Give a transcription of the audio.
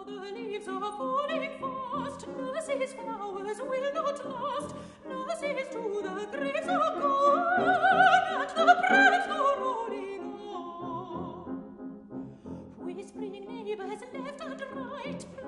The leaves are falling fast. Nurse's flowers will not last. Nurses to the graves are gone, and the prayers go rolling on. Whispering neighbors left and right,